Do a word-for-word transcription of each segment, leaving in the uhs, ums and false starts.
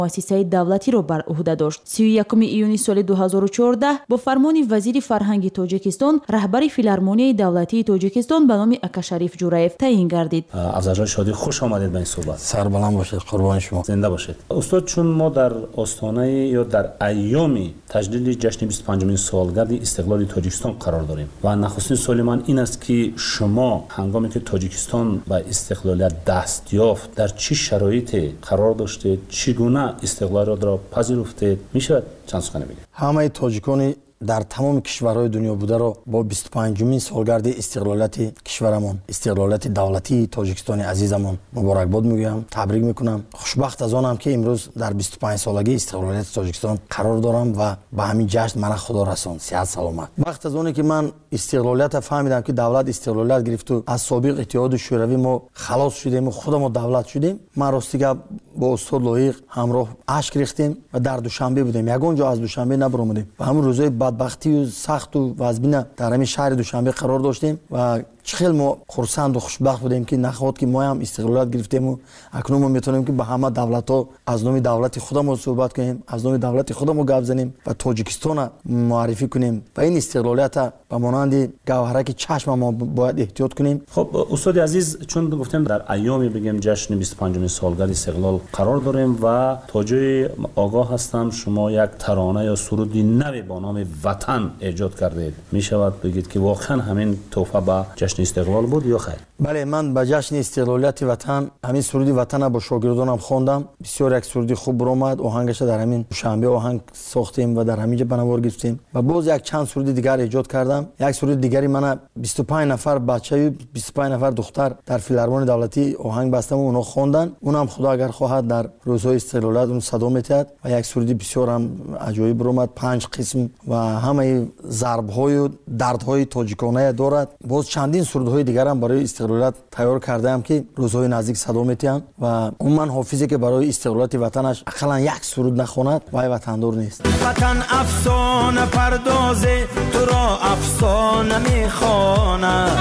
مؤسسه دولتی را بر عهده داشت. سی و یکم ایون سال دو هزار و چهارده با فرمان وزیر فرهنگ تاجیکستان رهبر فیلارمونی دولتی تاجیکستان به نام اکاشریف جورایف تعیین گردید. افضل شادی خوش آمدید به این صحبت. سربلند باشید، قربان شما. زنده باشید. استاد، چون ما در آستانه یا در ایام تجلیل جشن بیست و پنجمین سالگرد استقلال تاجیکستان قرار داریم و نخستین سوال من این است که شما هنگامی که تاجیکستان به استقلالیت دست یافت در چه شرایطی قرار داشته، چگونه استقلال را پذیرفته؟ میشه چند سخن بگید؟ همه تاجیکانی در تمام کشورهای دنیا بوده را با بیست و پنجمین سالگرد استقلالت کشورمون، استقلالت دولتی تاجیکستان عزیزمون مبارکباد میگویم، تبریک میکنم. خوشبخت از آنم که امروز در بیست و پنج سالگی استقلالت تاجیکستان قرار دارم و به همین جشن من خدا رساند. صحت سلامت. وقت از اونی که من استقلالت فهمیدم که دولت استقلالت گرفت و از سابق اتحاد شوروی ما خلاص شدیم و خودمون دولت شدیم، من راستیگه با استاد لایق همراه اشک ریختیم و در دوشنبه بودیم. یگان جا از دوشنبه نبرآمدیم و همون روزای بدبختی و سخت و وزبین در همین شهر دوشنبه قرار داشتیم و خیلی ما خرسند و خوشبخت بودیم که نخواد که ما هم استقلالت گرفتیم و اکنون ما میتونیم که به همه دولت‌ها از نام دولت خودمون صحبت کنیم، از نام دولت خودمون گپ بزنیم و تاجیکستان معرفی کنیم و این استقلالیت به مانند گوهره که چشم ما باید احتیاط کنیم. خب استاد عزیز، چون گفتیم در ایامی بگیم جشن بیست و پنجمین سالگرد استقلال قرار داریم و تاجی آگاه هستم شما یک ترانه یا سرودی نوی با نام وطن ایجاد کردید. میشود بگید که واقعا همین تحفه به جشن استقلال بود یا خیر؟ بله، من به جشن استقلالیت وطن همین سرودی وطن با شاگردانم خواندم. بسیار یک سرودی خوب برآمد. آهنگش در همین شنبه آهنگ ساختیم و در همینجا بنوار گرفتیم و باز یک چند سرودی دیگر ایجاد کردم. یک سرود دیگری من بیست و پنج نفر بچه و بیست و پنج نفر دختر در فیلارمون دولتی آهنگ بستم و اونا خواندن. اونم خدا اگر خواهد در روزهای استقلالت اون صدا می‌دهد و یک سرودی بسیار هم عجایب برآمد. پنج قسم و همه ضرب‌های و دردهای تاجیکانه دارد. باز چندین سرودهای دیگر هم برای استقلالت تیار کردم که روزهای نزدیک صدا می‌دهند و اون من حافظی که برای استقلالت وطنش اقلا یک سرود نخواند وای وطندار نیست. وطن افسانه پردازه تو را افسانه میخواند،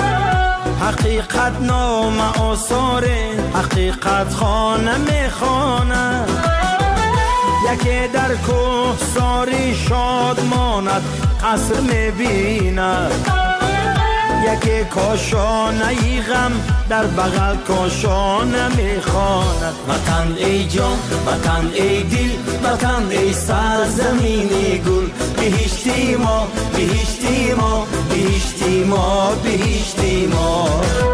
حقیقت نام آثار حقیقت خانه میخواند، یکی در کوه ساری شاد ماند قصر میبیند، یکی کاشانه ای غم در بغل کاشانه میخواند. وطن ای جان، وطن ای دل، وطن ای سرزمین گل، بهشتی ما، بهشتی ما، بهشتی ما، بهشتی ما.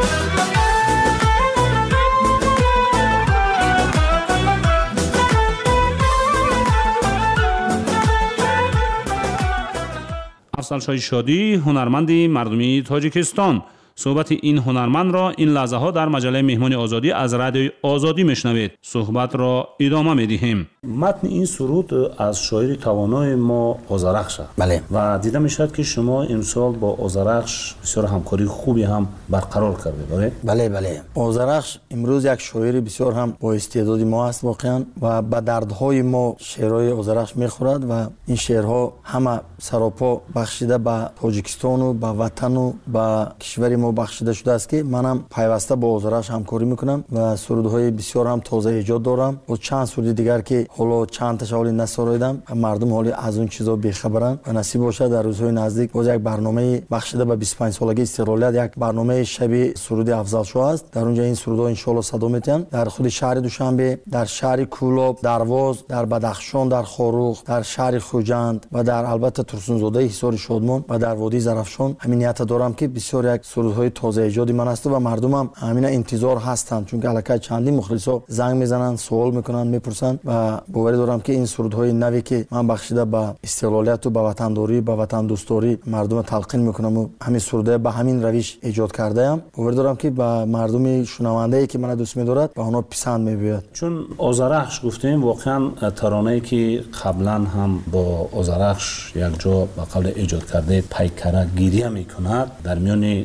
افضل شاه شادی، هنرمند مردمی تاجیکستان. صحبت این هنرمند را این لحظه ها در مجله مهمان آزادی از رادیوی آزادی میشنوید. صحبت را ادامه میدهیم. متن این سرود از شاعر توانای ما آذرخش. بله. و دیده میشد که شما امسال با آذرخش بسیار همکاری خوبی هم برقرار کردید. بله بله بله. آذرخش امروز یک شاعر بسیار هم با استعدادی ما است واقعا و به دردهای ما شعرهای آذرخش میخورد و این شعرها همه سراپا بخشیده به تاجیکستان و به وطن و به کشور ما بخشیده شده است که منم پیوسته با آذرخش همکاری میکنم و سرودهای بسیار هم تازه ایجاد دارم و چند سرود دیگر که حالا چند تاش حالی نسراییدم و مردم حالی از اون چیزا بی‌خبرن و نصیب باشه در روزهای نزدیک باز یک برنامه بخشیده به بیست و پنج سالگی استقلالیت یک برنامه شبیه سرود افضل شاه است. در اونجا این سرودها ان شاء الله صدا میتن در خود شهر دوشنبه، در شهر کولاب، درواز، در بدخشان، در خاروخ، در شهر خوجند و در البته ترسونزاده حصار شادمان و در وادی زرافشان همین نیت دارم که بسیار یک سرودهای تازه ایجادی من است و مردمم همین انتظار هستند چون که الکی چندین مخلصا زنگ میزنن، سوال میکنن، میپرسن و باوری دارم که این سرودهای نوی که من بخشیده به استقلالیت و به وطنداری، به وطن دوستاری مردم تلقین میکنم و همین سروده به همین روش ایجاد کرده ام. باوری دارم که به مردم شنونده ای که من دوست می‌دارد به اونها پسند می‌بیاد. چون آذرخش گفتیم واقعا ترانه‌ای که قبلا هم با آذرخش یک جا به قول ایجاد کرده پیکره گیری میکند در میان هم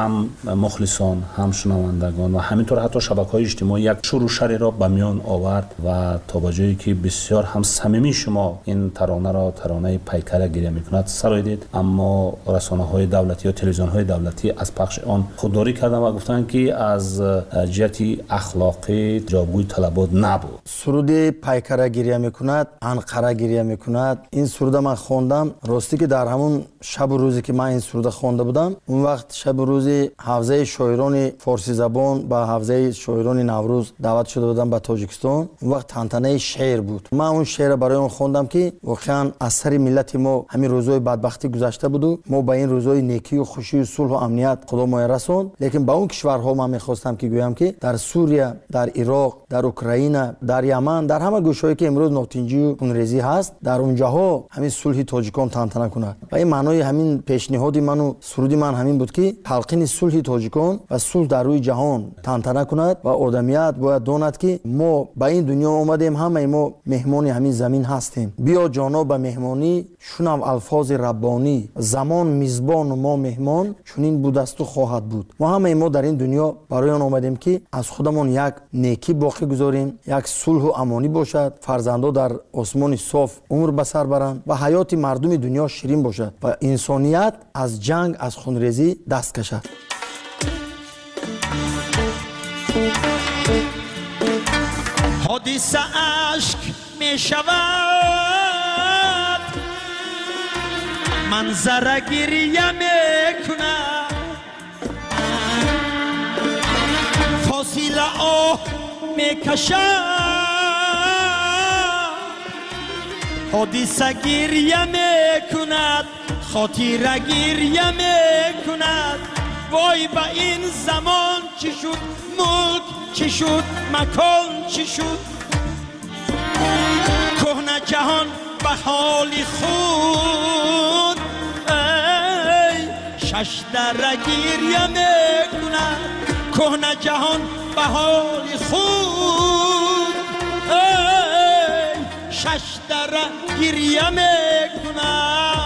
هم مخلصان، هم شنوندگان و همینطور حتی شبکه‌های اجتماعی یک شور و شری را به میان آورد و تا به جایی که بسیار هم صمیمی شما این ترانه را ترانه پیکره گریه میکند سرایدید، اما رسانه‌های دولتی یا تلویزیون‌های دولتی از پخش آن خودداری کردند و گفتند که از جهت اخلاقی جوابگوی طلبات نبود. سرود پیکره گریه میکند، انقره گریه میکند، این سرود من خواندم. راستی که در همون شب و روزی که من این سرود خوانده بودم، اون وقت شب و روزی حوزه شاعران فارسی زبان با حوزه شاعران نوروز دعوت شده بودم به تاجیکستان. اون وقت تنتنه شعر بود. من اون شعر برای اون خواندم که واقعا اثر ملت ما همین روزهای بدبختی گذشته بود و ما به این روزهای نیکی و خوشی و صلح و امنیت خدا ما رسوند. لیکن با اون کشورها من می‌خواستم که گویم که در سوریه، در عراق، در اوکراین، در یمن، در همه گوشه‌ای که امروز ناتنجی و خونریزی هست، در اونجاها همین صلح تاجیکان تنتنه کند. و این معنای همین پیشنهادی من و سرودی من همین بود که تلقین صلح تاجیکان و صلح در روی جهان تنتنه کند و آدمیت باید داند که ما به این دنیا اومدیم، همه ما مهمان همین زمین هستیم. بیا جانا به مهمانی، شنو الفاظ ربانی، زمان میزبان و ما مهمان، چنین بود است و خواهد بود. ما همه ما در این دنیا برای آن اومدیم که از خودمون یک نیکی باقی گذاریم، یک صلح و امانی باشد، فرزندا در آسمان صاف عمر به سر برند و حیات مردم دنیا شیرین باشد و انسانیت از جنگ، از خونریزی دست کشد. حادثه اشک می شود، منظره گریه می کند، فاصله آه می کشد، حادثه گریه می کند، خاطره گریه می کند. وای با این زمان چی شد، ملک چی شد، مکان چی شد، کهنه جهان به حال خود ای شش دره گریه می کند، کهنه جهان به حال خود ای شش دره گریه می کند.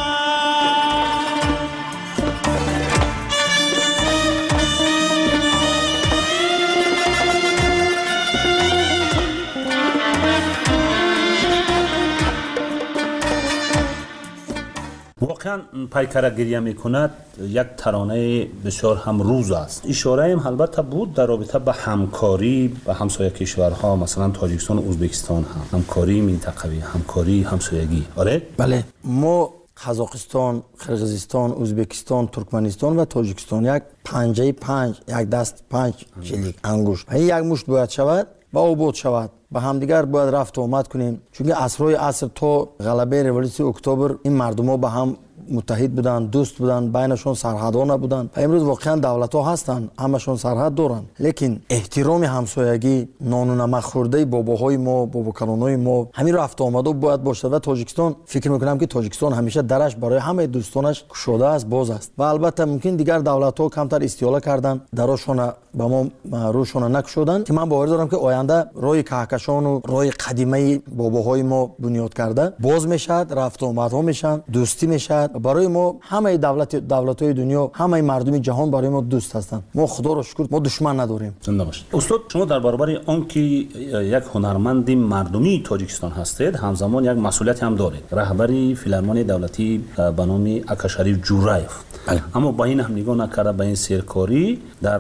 واقعا پیکره گریه میکند یک ترانه بسیار هم روز است. اشاره هم البته بود در رابطه به همکاری با همسایه کشورها، مثلا تاجیکستان و ازبکستان، هم همکاری منطقوی، همکاری همسایگی. آره بله، ما قزاقستان، قرقیزستان، ازبکستان، ترکمنستان و تاجیکستان یک پنجه پنج، یک دست پنج چلیک انگوش و یک مشت باید شود با اوبود شود، با همدیگر باید رفت و آمد کنیم، چون اسرای عصر تا غلبه رولوسیون اکتبر این مردم‌ها با هم متحد بودن، دوست بودن، بینشون سرحدها نبودن. و امروز واقعا دولت‌ها هستن، همشون سرحد دارن، لیکن احترام همسایگی، نان و نمک خورده باباهای ما، باباکانای ما، همین رفت و آمد باید باشه. و تاجیکستان فکر می‌کنم که تاجیکستان همیشه درش برای همه دوستانش گشوده است، باز است. و البته ممکن دیگر دولت‌ها کمتر استیاله کردن، دراشون با ما روشون نکشودن، که من باور دارم که آینده رای کهکشان و رای قدیمی باباهای ما بنیاد کرده باز میشد، رفت و آمدها میشن، دوستی میشد. برای ما همه دولت دولت‌های دنیا، همه مردم جهان برای ما دوست هستند. ما خدا رو شکر ما دشمن نداریم. زنده باشید. استاد، شما در برابر آن که یک هنرمند مردمی تاجیکستان هستید، همزمان یک مسئولیت هم دارید. رهبری فیلارمونی دولتی به نام اکاشریف جورایف. اما با این هم نگاه نکرده به این سرکاری در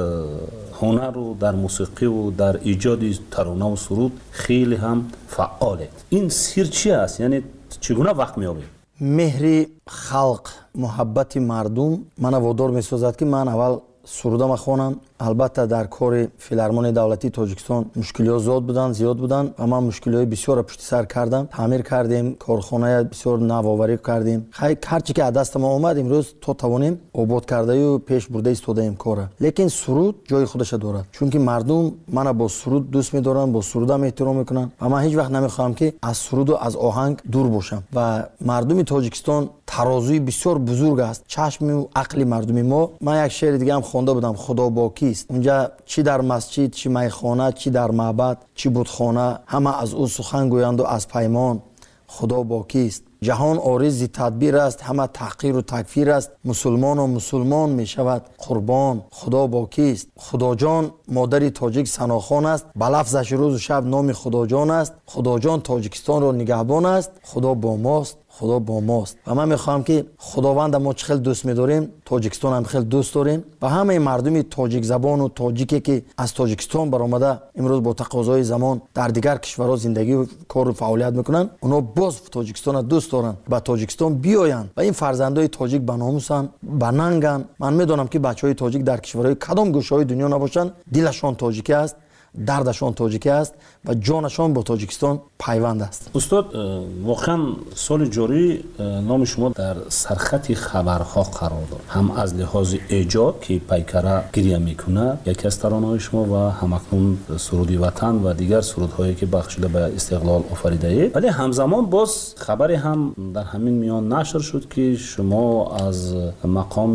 هنر و در موسیقی و در ایجاد ترانه و سرود خیلی هم فعاله. این سر چی است؟ یعنی چگونه وقت می‌یابید؟ مهر خلق، محبت مردم من وادار می‌سازد که من اول سرودم خوانم. البته در کار فیلارمونی دولتی تاجیکستان مشکلات زیاد بودن زیاد بودن و ما مشکلات بسیار پشت سر کردم، تعمیر کردیم، کارخانه بسیار نوآوری کردیم. خیلی هرچی که از دست ما اومد امروز تو توانیم آباد کرده و پیش برده ایستادیم کار. لیکن سرود جای خودش دارد، چون که مردم منو با سرود دوست می‌دارن، با سرودم احترام میکنن و من هیچ وقت نمیخوام که از سرود و از آهنگ دور باشم. و مردم تاجیکستان ترازوی بسیار بزرگ است، چشم و عقل مردم ما. من یک شعر دیگه هم خوانده بودم، خدا باکی است. اونجا چی در مسجد، چی میخانه، چی در معبد، چی بتخانه، همه از او سخن گویند و از پیمان خدا با کیست؟ جهان عارض تدبیر است، همه تحقیر و تکفیر است. مسلمان و مسلمان می شود قربان. خدا با کیست؟ خدا جان مادر تاجیک سناخان است، به لفظش روز و شب نام خدا جان است. خدا جان تاجیکستان را نگهبان است. خدا با ماست، خدا با ماست. و من میخوام که خداوند ما چه خیلی دوست می‌داریم، تاجیکستان هم خیلی دوست داریم و همه مردم تاجیک زبان و تاجیکی که از تاجیکستان برآمده امروز با تقاضای زمان در دیگر کشورها زندگی و کار و فعالیت میکنن، اونا باز تاجیکستان دوست دارن و تاجیکستان بیاین و این فرزندای تاجیک به ناموسن، به ننگن. من میدونم که بچهای تاجیک در کشورهای کدام گوشه‌های دنیا نباشن، دلشان تاجیکی است، دردشان تاجیکی است و جانشان با تاجیکستان پیوند است. استاد، واقعا سال جاری نام شما در سرخط خبرها قرار دارد، هم از لحاظ ایجاد که پیکره گریه میکنه یکی از ترانه‌های شما و همکنون سرودی وطن و دیگر سرودهایی که بخشیده به استقلال آفریده اید، ولی همزمان باز خبری هم در همین میان نشر شد که شما از مقام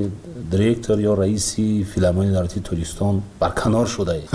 دیرکتور یا رئیسی فیلم‌های دولتی تاجیکستان برکنار شده اید.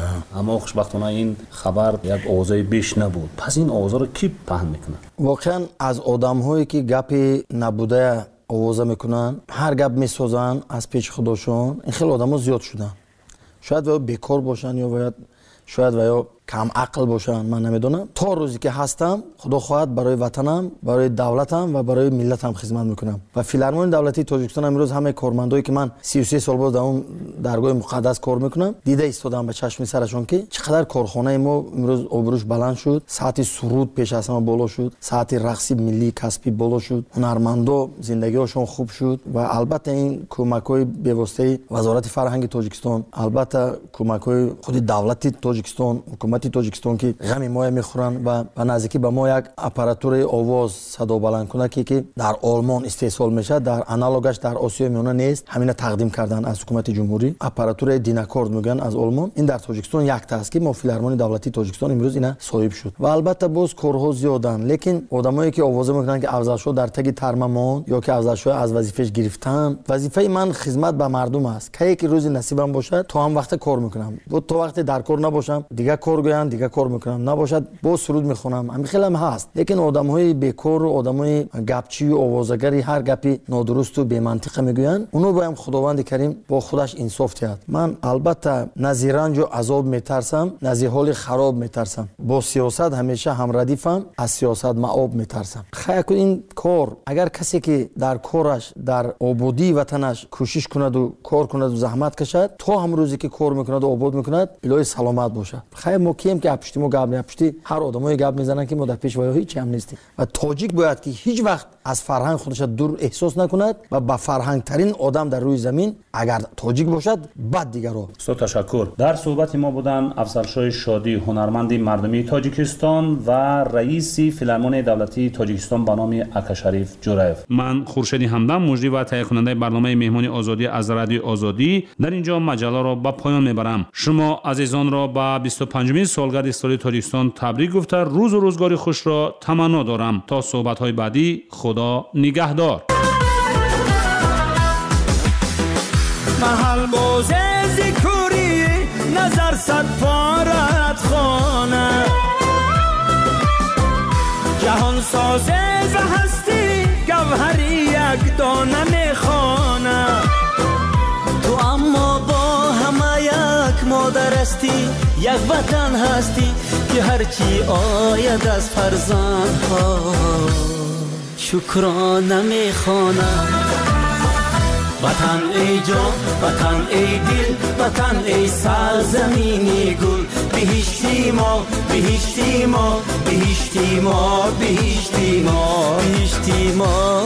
اما خوشبختانه این خبر یک آوازه بیش نبود. پس این آوازه رو کی پهن میکنه؟ واقعا از آدم‌هایی که گپی نبوده آوازه میکنن، هر گپ میسازن از پیش خودشون، این خیلی آدم‌ها زیاد شدن. شاید و بیکار باشن یا باید شاید و یا کم عقل باشن، من نمیدونم. تا روزی که هستم خدا خواهد برای وطنم، برای دولتم و برای ملتم خدمت میکنم. و فیلارمونی دولتی تاجیکستان امروز همه کارمندایی که من سی و سه سال باز در اون درگاه مقدس کار میکنم دیده ایستادم به چشم سرشون که چقدر کارخانه ما امروز آبروش بلند شد، ساعت سرود پیش از همه بالا شد، ساعت رقص ملی کسبی بالا شد، هنرمندا زندگیشون خوب شد. و البته این کمک‌های به واسطه وزارت فرهنگ تاجیکستان، البته کمک‌های خود دولت تاجیکستان، حکومت تاجیکستان که غم ما میخورن و به نزدیکی به ما یک آپاراتور آواز صدا بلند کنه که در آلمان استحصال میشه، در آنالوگش در آسیا میانه نیست، همین تقدیم کردن از حکومت جمهوری. آپاراتور دیناکورد میگن از آلمان، این در تاجیکستان یک تا است که ما فیلارمونی دولتی تاجیکستان امروز اینا صاحب شد. و البته باز کارها زیادن، لیکن آدمایی که آواز میکنن که افضل در تگ ترممان یا که افضل از وظیفهش گرفتن، وظیفه من خدمت به مردم است. کی که روزی نصیبم باشه تا هم وقت کار میکنم، و تا وقت در کار نباشم دیگه کار گویان دیگه کار میکنم، نباشد با سرود میخونم. همین خیلی هم هست، لیکن آدم‌های بیکار و آدم‌های گپچی و آوازگری هر گپی نادرست و بی منطق میگوین، اونو باید خداوند کریم با خودش انصاف کرد. من البته نزی رنج و عذاب میترسم، نزی حال خراب میترسم. با سیاست همیشه هم ردیفم، از سیاست معاب میترسم. خیر این کار اگر کسی که در کارش در آبادی وطنش کوشش کند و کار کند و زحمت کشد، تا هم روزی که کار میکند و آباد میکند الهی سلامت باشه. خیر ما کیم که پشتی ما گپ نپشتی هر آدمای گپ میزنن که ما در پیشوای هیچ هم نیستیم. و تاجیک باید که هیچ وقت از فرهنگ خودش دور احساس نکند و با فرهنگ ترین آدم در روی زمین اگر تاجیک باشد بعد دیگر رو. سو تشکر. در صحبت ما بودن افضلشاه شادی، هنرمند مردمی تاجیکستان و رئیس فیلارمونی دولتی تاجیکستان به نام اکاشریف جورایف. من خورشید همدم مجری و تهیه کننده برنامه مهمانی آزادی از رادیو آزادی در اینجا مجله را به پایان میبرم. شما عزیزان را به بیست و پنجمین سالگرد استقلال تاجیکستان تبریک گفته روز و روزگاری خوش را تمنا دارم. تا صحبت های بعدی خدا نگهدار. محل بازه زیکوری نظر صد پارت خانه، جهان سازه و هستی گوهری یک دانه میخانه. تو اما با همه یک مادر هستی، یک وطن هستی که هرچی آید از فرزندها شکرانه میخوانم. وطن ای جان، وطن ای دل، وطن ای سرزمینی گل، بهشتی ما، بهشتی ما، بهشتی ما، بهشتی ما، بهشتی ما.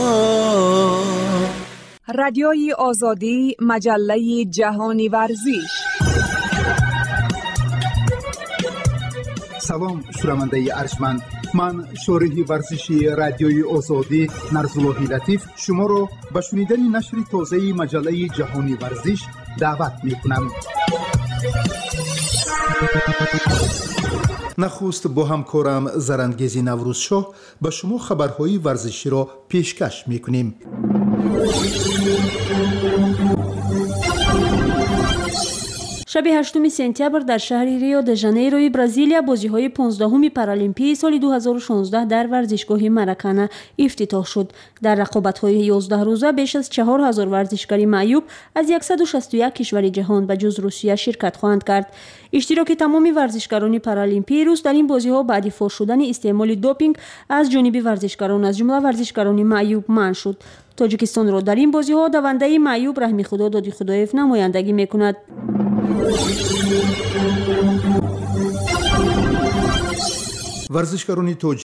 رادیوی آزادی، مجله جهانی ورزش. سلام شنونده ارجمند، من شارح ورزشی رادیوی آزادی نرزالله لطیف شما را به شنیدن نشر تازه مجله جهانی ورزش دعوت می کنم. نخست با همکارم زرندگیزی نوروزشاه به شما خبرهای ورزشی را پیشکش می کنیم. شب هشتم سپتامبر در شهر ریو د ژانیروی برزیلیا بازی‌های پانزدهم پارالیمپی سال دو هزار و شانزده در ورزشگاه مراکانا افتتاح شد. در رقابت‌های یازده روزه بیش از چهار هزار ورزشکار معیوب از صد و شصت و یک کشور جهان به جز روسیه شرکت خواهند کرد. اشتراک تمام ورزشکاران پارالیمپی روس در این بازی‌ها بعد فاش شدن استعمال دوپینگ از جانب ورزشکاران از جمله ورزشکاران معیوب منع شد. تاجیکستان را در این بازی‌ها دونده معیوب رحمی خدا دادی خدایف نمایندگی می‌کند. ورزشکاران